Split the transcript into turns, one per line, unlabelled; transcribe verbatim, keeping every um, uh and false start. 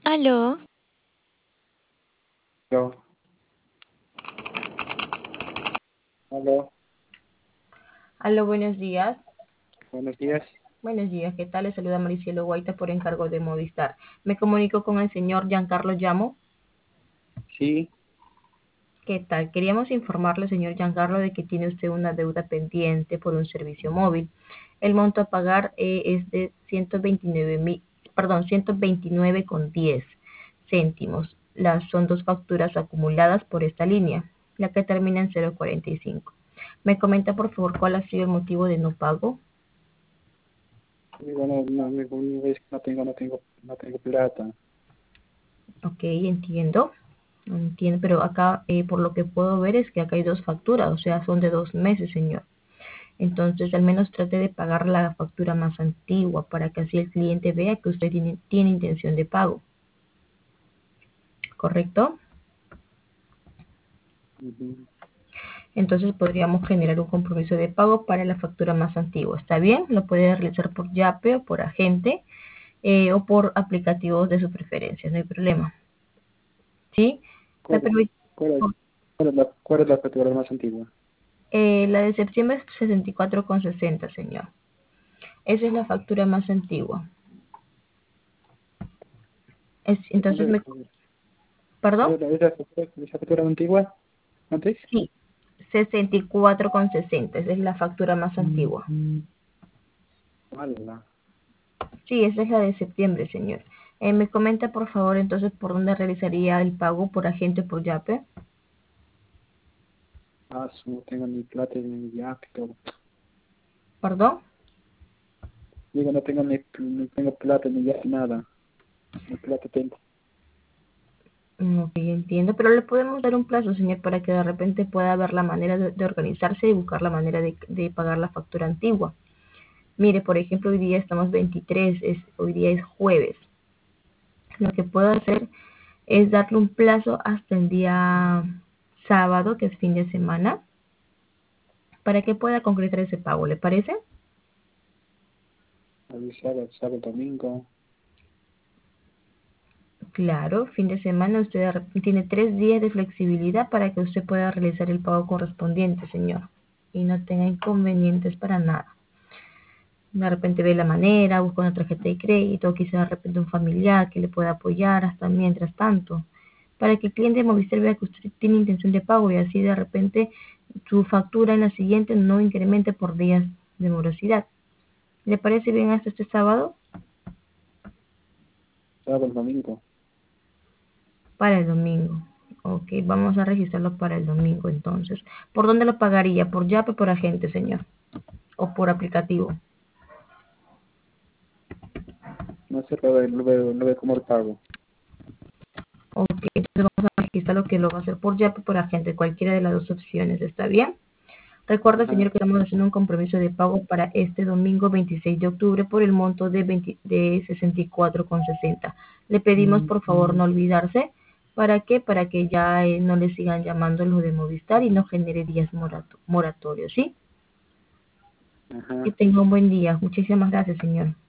Aló,
Aló, aló,
Aló, buenos días.
buenos días.
Buenos días, ¿qué tal? Les saluda Maricielo Guaita por encargo de Movistar. Me comunico con el señor Giancarlo Llamo.
Sí,
¿Qué tal? Queríamos informarle, señor Giancarlo, de que tiene usted una deuda pendiente por un servicio móvil. El monto a pagar eh, es de ciento veintinueve mil, perdón, ciento veintinueve con diez céntimos. Las son dos facturas acumuladas por esta línea, la que termina en cero cuarenta y cinco. ¿Me comenta, por favor, cuál ha sido el motivo de no pago?
digo, no, no, mi mi es que no tengo, no tengo, no tengo plata.
Ok, entiendo. Entiendo, pero acá, eh, por lo que puedo ver, es que acá hay dos facturas, o sea, son de dos meses, señor. Entonces, al menos trate de pagar la factura más antigua para que así el cliente vea que usted tiene, tiene intención de pago, ¿correcto?
Ujú.
Entonces, podríamos generar un compromiso de pago para la factura más antigua. ¿Está bien? Lo puede realizar por Yape o por agente eh, o por aplicativos de su preferencia, no hay problema. ¿Sí? ¿Me
¿Cuál es,
permite?
cuál es, cuál es la, cuál es la factura más antigua?
Eh, la de septiembre es sesenta y cuatro con sesenta, señor. Esa es la factura más antigua. Es, entonces,
Entonces,
me, ¿perdón?
¿cuál es la, esa factura, esa factura antigua antes?
Sí, sesenta y cuatro con sesenta. Esa es la factura más antigua.
Mala.
Sí, esa es la de septiembre, señor. Eh, me comenta, por favor, entonces, por dónde realizaría el pago, por agente o por Yape.
Ah, su, no tengo ni plata ni ni ya, pero
¿Perdón?
digo, no tengo ni, no tengo plata ni ya, nada. Ni plata tengo.
Mm, Ok, entiendo, pero le podemos dar un plazo, señor, para que de repente pueda ver la manera de, de organizarse y buscar la manera de, de pagar la factura antigua. Mire, por ejemplo, hoy día estamos veintitrés, es, hoy día es jueves. Lo que puedo hacer es darle un plazo hasta el día sábado, que es fin de semana, para que pueda concretar ese pago, ¿le parece?
Hoy sábado, sábado, domingo.
Claro, fin de semana usted de rep- tiene tres días de flexibilidad para que usted pueda realizar el pago correspondiente, señor, y no tenga inconvenientes para nada. De repente ve la manera, busca una tarjeta de crédito, quizá de repente un familiar que le pueda apoyar hasta mientras tanto, para que el cliente de Movistar vea que usted tiene intención de pago y así de repente su factura en la siguiente no incremente por días de morosidad. ¿Le parece bien hasta este sábado?
Sábado, domingo.
Para el domingo. Ok, vamos a registrarlo para el domingo entonces. ¿Por dónde lo pagaría? ¿Por Yape o por agente, señor? ¿O por aplicativo?
No sé, lo veo, lo veo, lo veo como el pago.
Ok, entonces vamos a registrar lo que lo va a hacer por Yape o por agente, cualquiera de las dos opciones, ¿está bien? Recuerda,
Ajá.
señor, que estamos haciendo un compromiso de pago para este domingo veintiséis de octubre por el monto de, veinte de sesenta y cuatro con sesenta. Le pedimos, por favor, no olvidarse. ¿Para qué? Para que ya eh, no le sigan llamando los de Movistar y no genere días morato moratorios, ¿sí? Que
Ajá.
tenga un buen día. Muchísimas gracias, señor.